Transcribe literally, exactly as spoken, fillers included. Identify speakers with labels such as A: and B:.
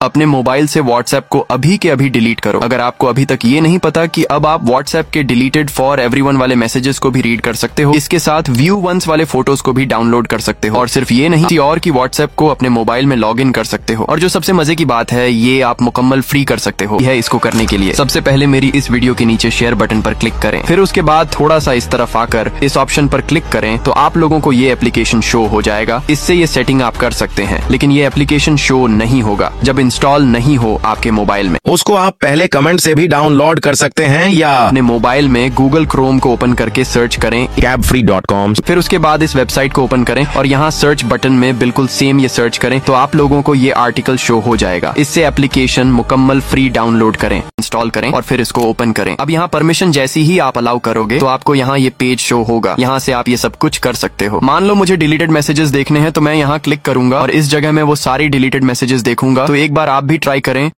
A: अपने मोबाइल से व्हाट्सएप को अभी के अभी डिलीट करो। अगर आपको अभी तक ये नहीं पता कि अब आप व्हाट्सएप के डिलीटेड फॉर एवरीवन वाले मैसेजेस को भी रीड कर सकते हो, इसके साथ व्यू वंस वाले फोटोज को भी डाउनलोड कर सकते हो। और सिर्फ ये नहीं, किसी और की व्हाट्सएप को अपने मोबाइल में लॉग इन कर सकते हो। और जो सबसे मजे की बात है, ये आप मुकम्मल फ्री कर सकते हो। है इसको करने के लिए सबसे पहले मेरी इस वीडियो के नीचे शेयर बटन पर क्लिक करें, फिर उसके बाद थोड़ा सा इस तरफ आकर इस ऑप्शन पर क्लिक करें तो आप लोगों को ये एप्लीकेशन शो हो जाएगा। इससे ये सेटिंग आप कर सकते हैं, लेकिन ये एप्लीकेशन शो नहीं होगा जब इंस्टॉल नहीं हो आपके मोबाइल में।
B: उसको आप पहले कमेंट से भी डाउनलोड कर सकते हैं या
A: अपने मोबाइल में गूगल क्रोम को ओपन करके सर्च करें
B: कैब फ्री डॉट कॉम।
A: फिर उसके बाद इस वेबसाइट को ओपन करें और यहाँ सर्च बटन में बिल्कुल सेम ये सर्च करें तो आप लोगों को ये आर्टिकल शो हो जाएगा। इससे एप्लीकेशन मुकम्मल फ्री डाउनलोड करें, इंस्टॉल करें और फिर इसको ओपन करें। अब यहाँ परमिशन जैसी ही आप अलाउ करोगे तो आपको यहाँ ये पेज शो होगा। यहाँ से आप ये सब कुछ कर सकते हो। मान लो मुझे डिलीटेड मैसेजेस देखने हैं तो मैं यहाँ क्लिक करूंगा और इस जगह में वो सारी डिलीटेड मैसेजेस देखूंगा। तो एक बार आप भी ट्राई करें।